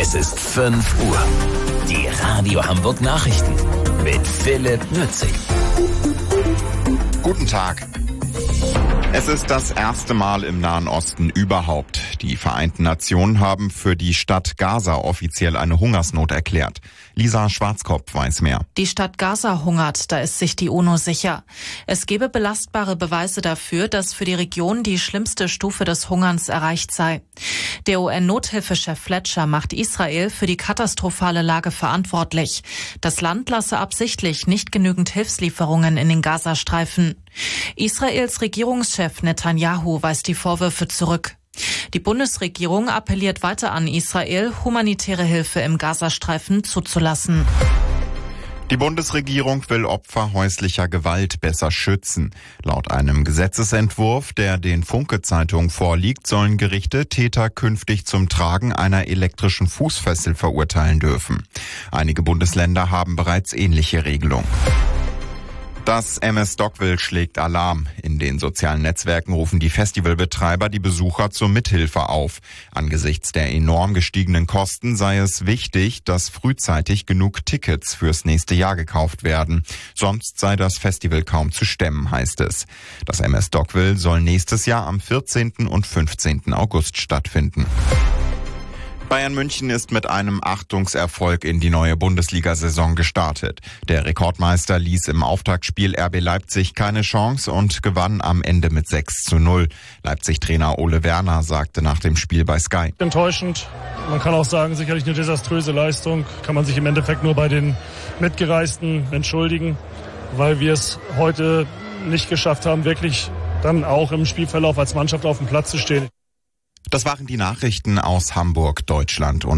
Es ist 5 Uhr. Die Radio Hamburg Nachrichten mit Philipp Nützig. Guten Tag. Es ist das erste Mal im Nahen Osten überhaupt. Die Vereinten Nationen haben für die Stadt Gaza offiziell eine Hungersnot erklärt. Lisa Schwarzkopf weiß mehr. Die Stadt Gaza hungert, da ist sich die UNO sicher. Es gebe belastbare Beweise dafür, dass für die Region die schlimmste Stufe des Hungerns erreicht sei. Der UN-Nothilfechef Fletcher macht Israel für die katastrophale Lage verantwortlich. Das Land lasse absichtlich nicht genügend Hilfslieferungen in den Gazastreifen. Israels Regierungschef Netanyahu weist die Vorwürfe zurück. Die Bundesregierung appelliert weiter an Israel, humanitäre Hilfe im Gazastreifen zuzulassen. Die Bundesregierung will Opfer häuslicher Gewalt besser schützen. Laut einem Gesetzesentwurf, der den Funke-Zeitungen vorliegt, sollen Gerichte Täter künftig zum Tragen einer elektrischen Fußfessel verurteilen dürfen. Einige Bundesländer haben bereits ähnliche Regelungen. Das MS Dockville schlägt Alarm. In den sozialen Netzwerken rufen die Festivalbetreiber die Besucher zur Mithilfe auf. Angesichts der enorm gestiegenen Kosten sei es wichtig, dass frühzeitig genug Tickets fürs nächste Jahr gekauft werden. Sonst sei das Festival kaum zu stemmen, heißt es. Das MS Dockville soll nächstes Jahr am 14. und 15. August stattfinden. Bayern München ist mit einem Achtungserfolg in die neue Bundesliga-Saison gestartet. Der Rekordmeister ließ im Auftaktspiel RB Leipzig keine Chance und gewann am Ende mit 6:0. Leipzig-Trainer Ole Werner sagte nach dem Spiel bei Sky: Enttäuschend. Man kann auch sagen, sicherlich eine desaströse Leistung. Kann man sich im Endeffekt nur bei den Mitgereisten entschuldigen, weil wir es heute nicht geschafft haben, wirklich dann auch im Spielverlauf als Mannschaft auf dem Platz zu stehen. Das waren die Nachrichten aus Hamburg, Deutschland und